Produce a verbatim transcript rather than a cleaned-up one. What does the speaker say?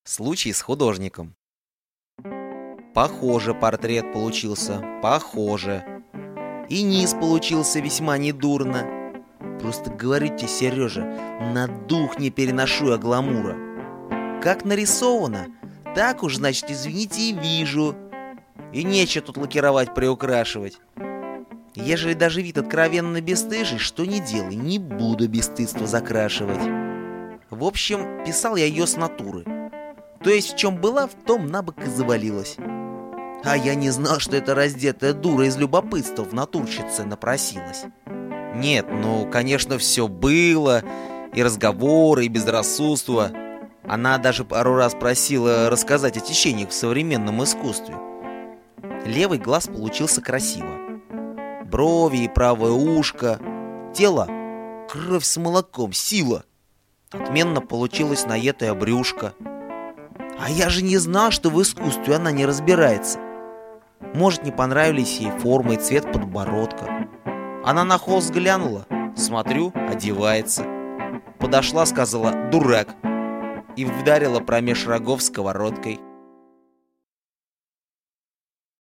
Случай с художником. Похоже, портрет получился, похоже. И низ получился весьма недурно. Просто говорю тебе, Сережа, на дух не переношу я гламура. Как нарисовано, так уж, значит, извините, и вижу. И нечего тут лакировать, приукрашивать. Ежели даже вид откровенно бесстыжий, что не делай, не буду бесстыдство закрашивать. В общем, писал я ее с натуры. То есть в чем была, в том набок и завалилась. А я не знал, что эта раздетая дура из любопытства в натурщице напросилась. Нет, ну, конечно, все было. И разговоры, и безрассудство. Она даже пару раз просила рассказать о течениях в современном искусстве. Левый глаз получился красиво. Брови и правое ушко. Тело — кровь с молоком, сила. Отменно получилась наетая брюшко. А я же не знал, что в искусстве она не разбирается. Может, не понравились ей форма и цвет подбородка. Она на холст глянула. Смотрю, одевается. Подошла, сказала: «Дурак!» и вдарила промеж рогов сковородкой.